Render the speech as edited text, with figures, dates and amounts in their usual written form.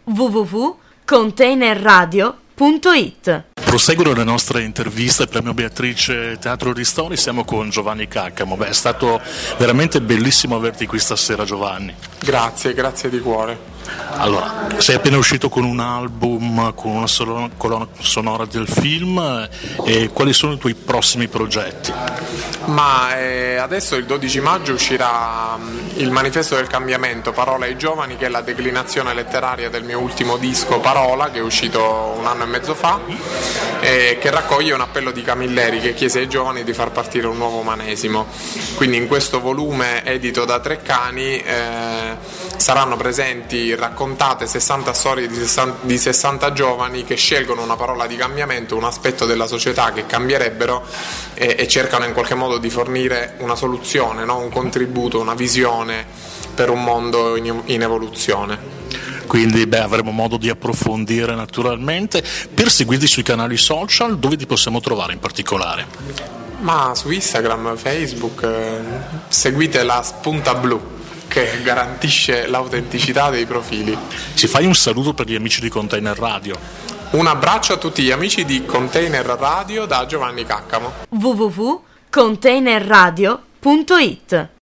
www.containerradio.it. Proseguono le nostre interviste al Premio Beatrice Teatro Ristori, siamo con Giovanni Caccamo. È stato veramente bellissimo averti qui stasera, Giovanni. Grazie di cuore. Allora, sei appena uscito con un album, con una colonna sonora del film, e quali sono i tuoi prossimi progetti? Adesso il 12 maggio uscirà il Manifesto del Cambiamento, Parola ai Giovani, che è la declinazione letteraria del mio ultimo disco Parola, che è uscito un anno e mezzo fa, che raccoglie un appello di Camilleri che chiese ai giovani di far partire un nuovo umanesimo. Quindi in questo volume edito da Treccani saranno presenti raccontate 60 storie di 60 giovani che scelgono una parola di cambiamento, un aspetto della società che cambierebbero e cercano in qualche modo di fornire una soluzione, no? Un contributo, una visione per un mondo in evoluzione. Quindi avremo modo di approfondire naturalmente. Per seguirti sui canali social, dove ti possiamo trovare in particolare? Ma su Instagram, Facebook, seguite la spunta blu, che garantisce l'autenticità dei profili. Ci fai un saluto per gli amici di Container Radio? Un abbraccio a tutti gli amici di Container Radio da Giovanni Caccamo. www.containerradio.it